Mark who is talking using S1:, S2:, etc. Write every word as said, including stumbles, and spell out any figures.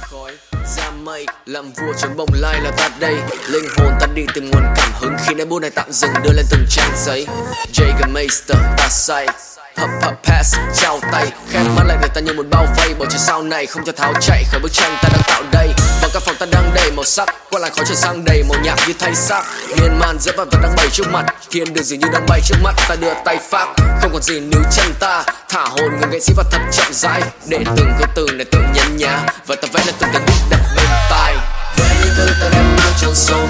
S1: khói ra mây làm vua trong bồng lai là ta đây. Linh hồn ta đi tìm nguồn cảm hứng khi nét bút này tạm dừng đưa lên từng trang giấy. Jägermeister ta say Hấp hấp pass, trao tay khép mắt lại để ta như một bao vây. Bầu trời sau này không cho tháo chạy khỏi bức tranh ta đang tạo đây. Vào căn phòng ta đang đầy màu sắc, qua làn khói trời sang đầy màu nhạc như thay xác. Miên man giữa vạn vật đang bày trước mặt, thiên đường dường như đang bay trước mắt. Ta đưa tay pháp, không còn gì níu chân ta. Thả hồn người nghệ sĩ và thật chậm rãi, để từng câu từ này tự nhấn nhá và ta vẽ lên từng cái beat đặt bên tai. Với những thứ ta đem mang trong sâu